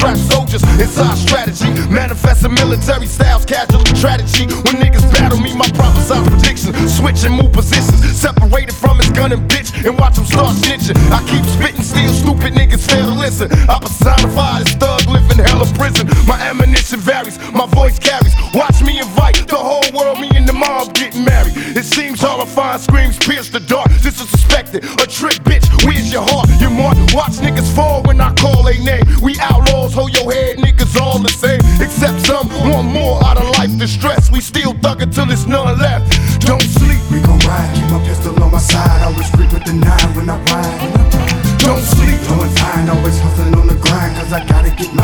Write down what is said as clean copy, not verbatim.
trap soldiers, it's our strategy. Manifesting military styles, casual strategy. When niggas battle me, my prophesied predictions. Switch and move positions, separated from his gun and bitch, and watch them start snitching. I keep spitting, still stupid niggas fail to listen. I personify this thug, living hell of prison. My ammunition varies, my voice carries. Watch me invite the whole world, me and the mob getting married. It seems horrifying, screams pierce the dark. This is suspected, a trick, bitch. Where's your heart? Your mark. Watch niggas fall when I call a name. We outlaws, hold your head, niggas all the same. Except some want more out of life than stress. We still thug until there's none left. Don't sleep. We gon' ride, keep my pistol on my side. Always creep with the 9 when I ride. Don't sleep. Blowing fine, always hustling on the grind, cause I gotta get my